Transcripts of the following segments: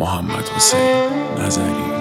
محمد حسین نظری.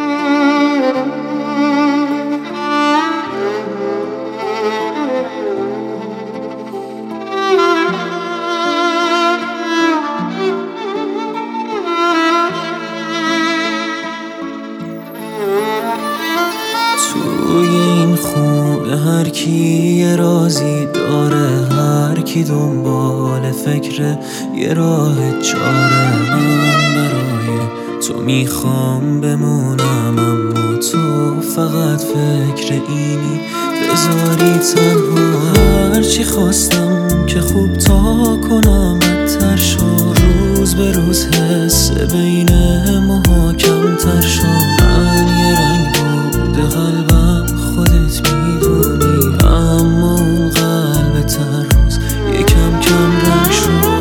توی این خونه هر کی یه رازی داره، هر کی دنبال فکر یه راه چاره. من برای تو میخوام بمونم، اما تو فقط فکر اینی بذاری تنها. هرچی خواستم که خوب تا کنم بدتر شد، روز به روز حس بین ماها کمتر شد. من یه رنگ بود قلبم خودت میدونی، اما اون قلب تر روز یکم کم رنگ شد.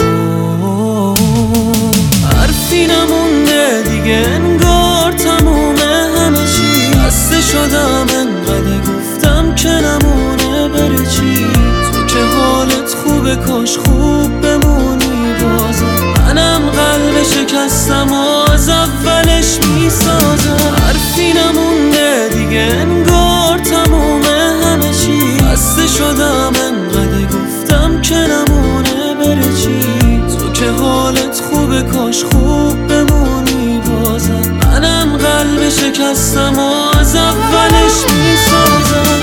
حرفی نمونده دیگه، انگار تمومه همه چی. خسته شدم انقدر گفتم که نمونه بره چی. تو که حالت خوبه کاش خوب بمونی بازم. منم قلب شکستم و از اولش میسازم. حرفی نمونده دیگه، انگار تمومه همه چی. خسته شدم انقدر گفتم که نمونه بره چی. تو که حالت خوبه کاش خوب بمونی بازم. منم قلب شکستم و از اولش میسازم.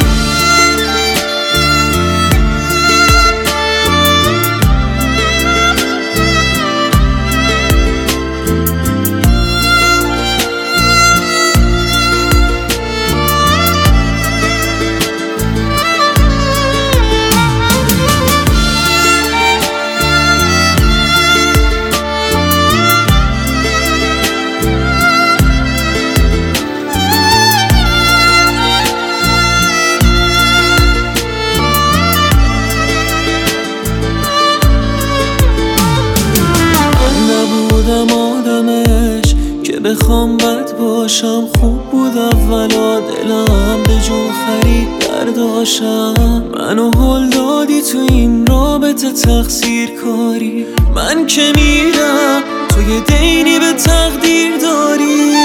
آدمش که بخوام بد باشم، خوب بود اولا دلم به جون خرید درداشم. منو هل دادی تو این رابطه تقصیر کاری. من که میرم تو یه دینی به تقدیر داری.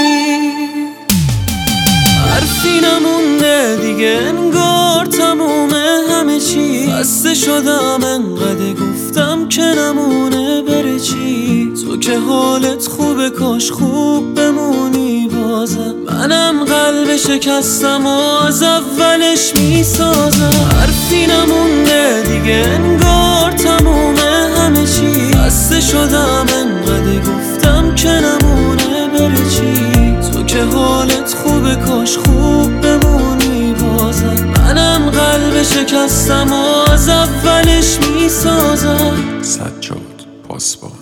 حرفی نمونده دیگه، انگار تمومه همه چی. خسته شدم انقدر گفتم که نمونه بره چی. تو که حالت خوبه کاش خوب بمونی بازم. منم قلب شکستم و از اولش میسازم. حرفی نمونده دیگه، انگار تمومه همه چی. خسته شدم انقدر گفتم که نمونه بره چی. تو که حالت خوبه کاش خوب بمونی بازم. منم قلب شکستم و از اولش میسازم. سجاد پاسبان.